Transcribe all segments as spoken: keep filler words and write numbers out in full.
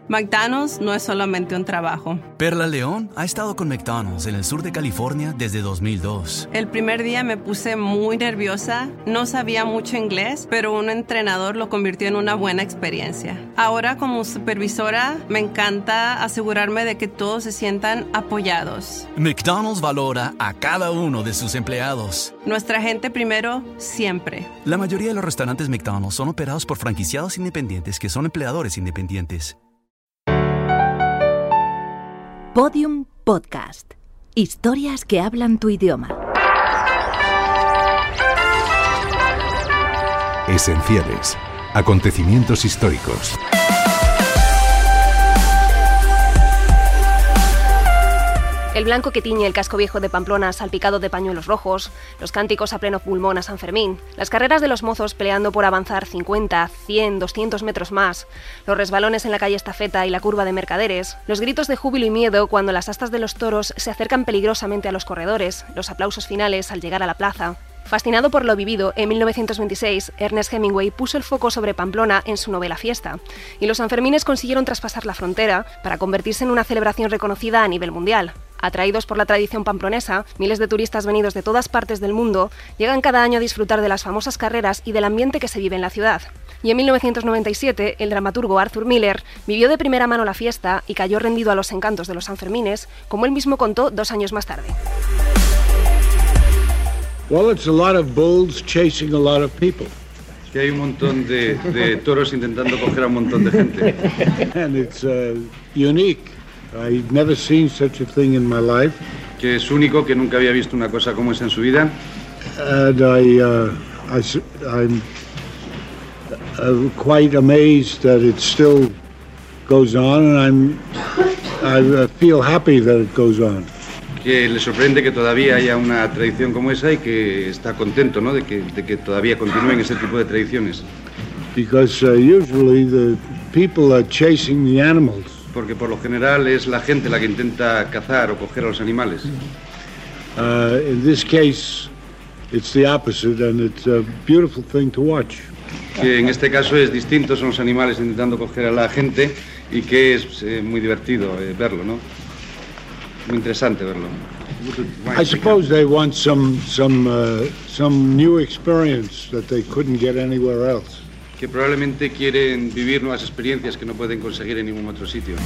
McDonald's no es solamente un trabajo. Perla León ha estado con McDonald's en el sur de California desde dos mil dos. El primer día me puse muy nerviosa, no sabía mucho inglés, pero un entrenador lo convirtió en una buena experiencia. Ahora como supervisora me encanta asegurarme de que todos se sientan apoyados. McDonald's valora a cada uno de sus empleados. Nuestra gente primero, siempre. La mayoría de los restaurantes McDonald's son operados por franquiciados independientes que son empleadores independientes. Podium Podcast. Historias que hablan tu idioma. Esenciales. Acontecimientos históricos. El blanco que tiñe el casco viejo de Pamplona salpicado de pañuelos rojos, los cánticos a pleno pulmón a San Fermín, las carreras de los mozos peleando por avanzar cincuenta, cien, doscientos metros más, los resbalones en la calle Estafeta y la curva de Mercaderes, los gritos de júbilo y miedo cuando las astas de los toros se acercan peligrosamente a los corredores, los aplausos finales al llegar a la plaza. Fascinado por lo vivido, en mil novecientos veintiséis, Ernest Hemingway puso el foco sobre Pamplona en su novela Fiesta, y los sanfermines consiguieron traspasar la frontera para convertirse en una celebración reconocida a nivel mundial. Atraídos por la tradición pamplonesa, miles de turistas venidos de todas partes del mundo llegan cada año a disfrutar de las famosas carreras y del ambiente que se vive en la ciudad. Y en mil novecientos noventa y siete, el dramaturgo Arthur Miller vivió de primera mano la fiesta y cayó rendido a los encantos de los sanfermines, como él mismo contó dos años más tarde. Well, it's a lot of bulls chasing a lot of people. Que hay un montón de, de toros intentando coger a un montón de gente. And it's uh, unique. I've never seen such a thing in my life. Que es único, que nunca había visto una cosa como esa en su vida. And I, uh, I, I'm uh, quite amazed that it still goes on, and I'm, I feel happy that it goes on. Que le sorprende que todavía haya una tradición como esa y que está contento, ¿no?, de que, de que todavía continúen ese tipo de tradiciones. Because uh, usually the people are chasing the animals. Porque por lo general es la gente la que intenta cazar o coger a los animales. Uh, in this case, it's the opposite, and it's a beautiful thing to watch. Que en este caso es distinto, son los animales intentando coger a la gente y que es eh, muy divertido eh, verlo, ¿no? Muy interesante verlo. I suppose they want some some uh, some new experience that they couldn't get anywhere else. Que probablemente quieren vivir nuevas experiencias que no pueden conseguir en ningún otro sitio.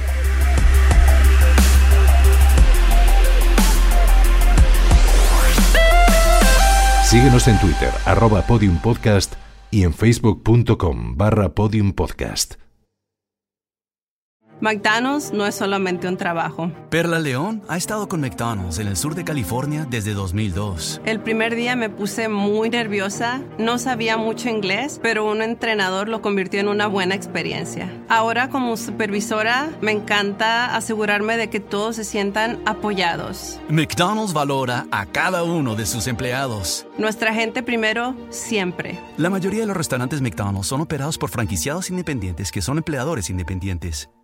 Síguenos en Twitter, arroba Podium Podcast, y en facebook.com barra Podium Podcast. McDonald's no es solamente un trabajo. Perla León ha estado con McDonald's en el sur de California desde dos mil dos. El primer día me puse muy nerviosa, no sabía mucho inglés, pero un entrenador lo convirtió en una buena experiencia. Ahora como supervisora me encanta asegurarme de que todos se sientan apoyados. McDonald's valora a cada uno de sus empleados. Nuestra gente primero, siempre. La mayoría de los restaurantes McDonald's son operados por franquiciados independientes que son empleadores independientes.